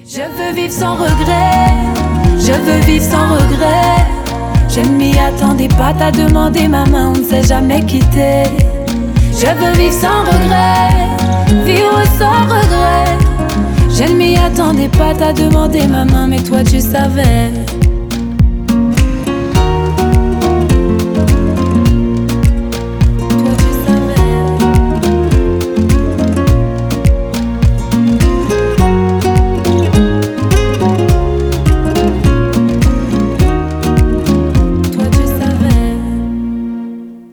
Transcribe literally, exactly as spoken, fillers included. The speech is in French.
Je veux vivre sans regret, je veux vivre sans regret. Je ne m'y attendais pas, t'as demandé ma main, on ne s'est jamais quitté. Je veux vivre sans regret, vivre sans regret. Je ne m'y attendais pas, t'as demandé ma main, mais toi tu savais.